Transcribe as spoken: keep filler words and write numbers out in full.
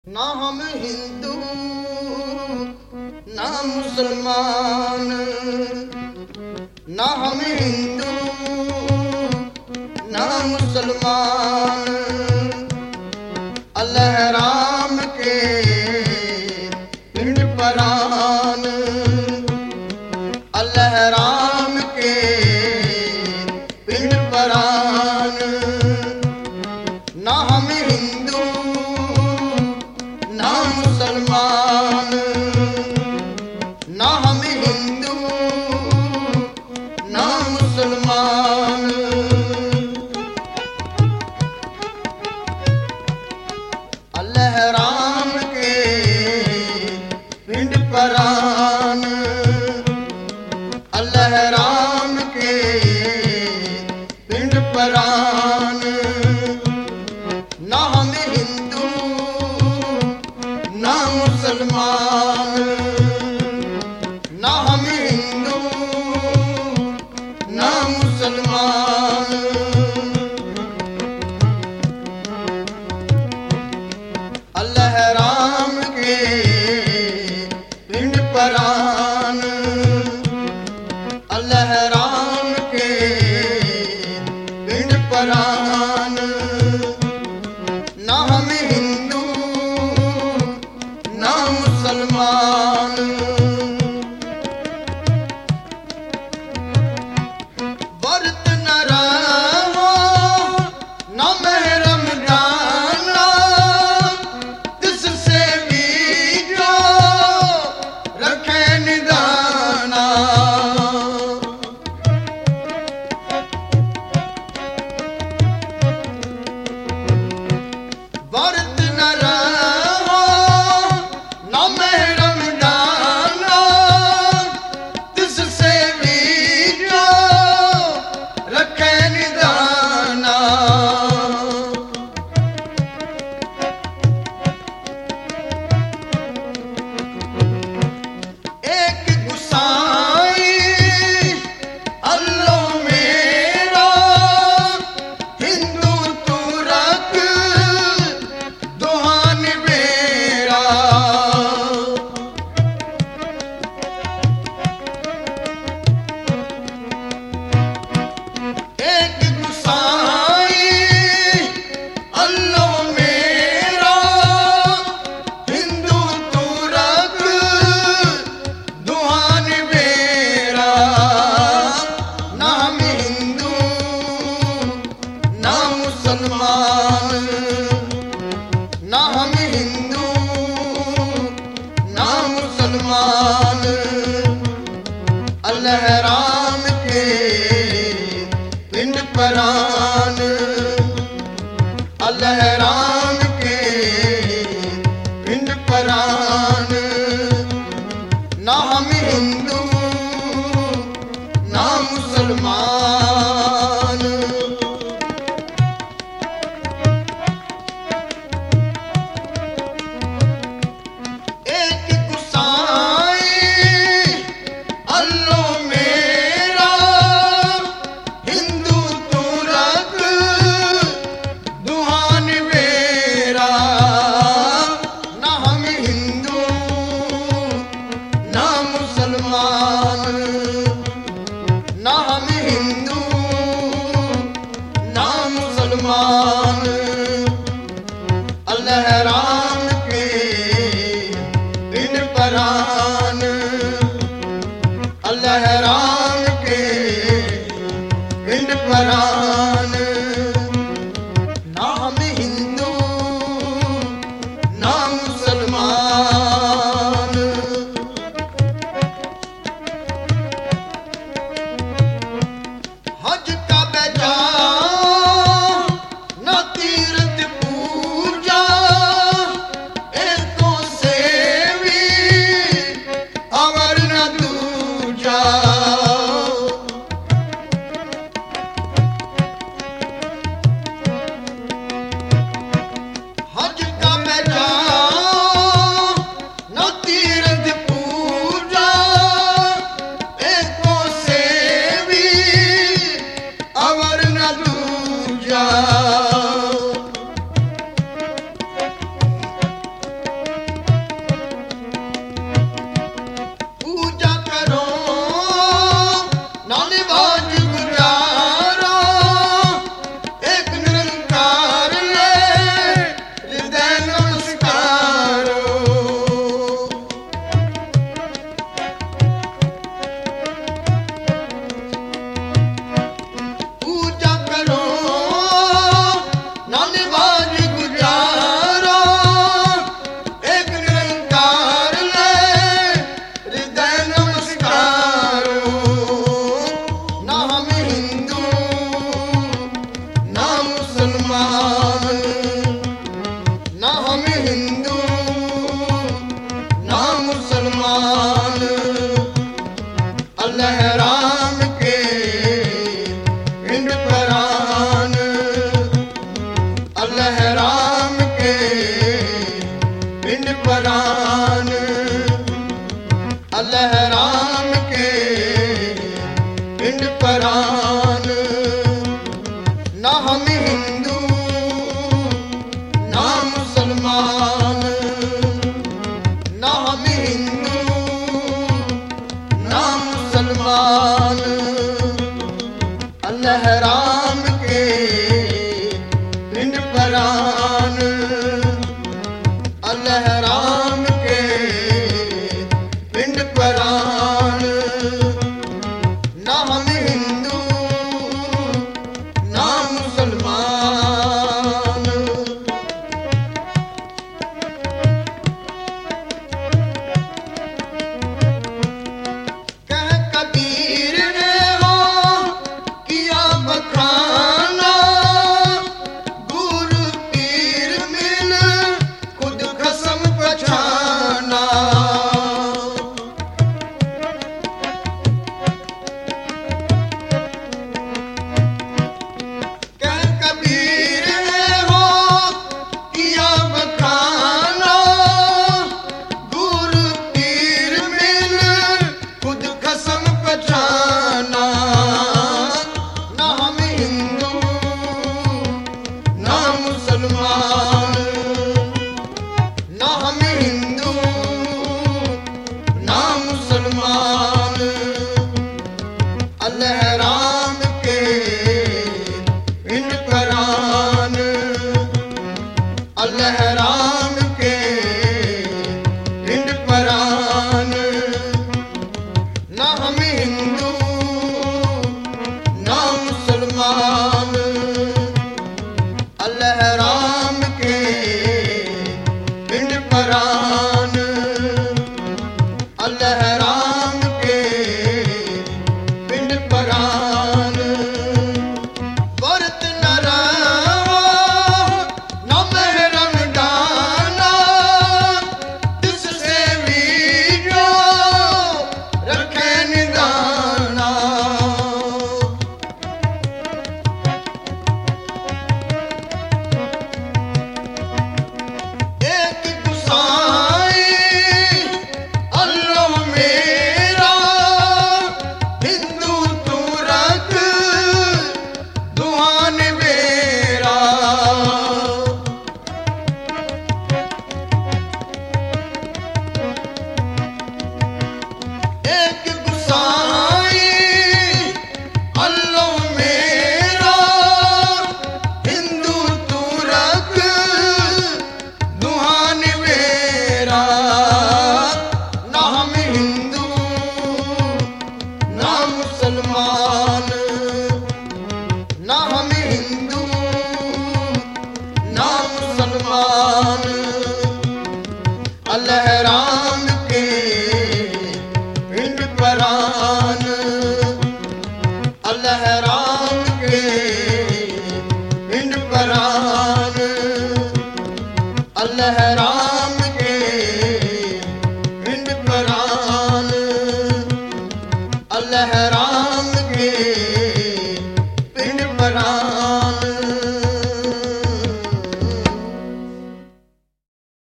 ना हम हिंदू ना मुसलमान, ना हम हिंदू ना मुसलमान, अल्लाह राम के पिंड परान, अल्लाह राम के पिंड परान। ना हम हिंदू ना मुसलमान, ना हम हिंदू ना मुसलमान, अल्लाह राम के पिंड परान, अल्लाह राम के पिंड परान। ना हम हिंदू ना मुसलमान, ना हम हिंदू ना मुसलमान, अल्लाह राम के पिंड परान, अल्लाह राम के पिंड परान। ना हम हिंदू ना मुसलमान, व्रत न रहो न महरम जाना, तिससे भी जो रखे निदाना। व्रत न रहो न महरम जाना, तिससे भी जो रखे निदाना। एक गुसाई अल्लाह मेरा, हिंदू तू रख दुहान मेरा। एक गुसाई अल्लाह मेरा, हिंदू तू रख दुहान मेरा। ना हम हिंदू ना मुसलमान, ना हम हिंदू ना मुसलमान, अल्लाह राम के पिंड परान, अल्लाह राम के पिंड परान। ना हम हिंदू ना मुसलमान, एक गुसाई अल्लाह मेरा, हिंदू तू रख दुहान मेरा। ना हम हिंदू ना मुसलमान, ना हम हिंदू ना मुसलमान, अल्लाह राम के पिंड परान, अल्लाह राम के पिंड परान। ना हम हिंदू ना मुसलमान, हज का बेजा न तीर्थ पूजा, परान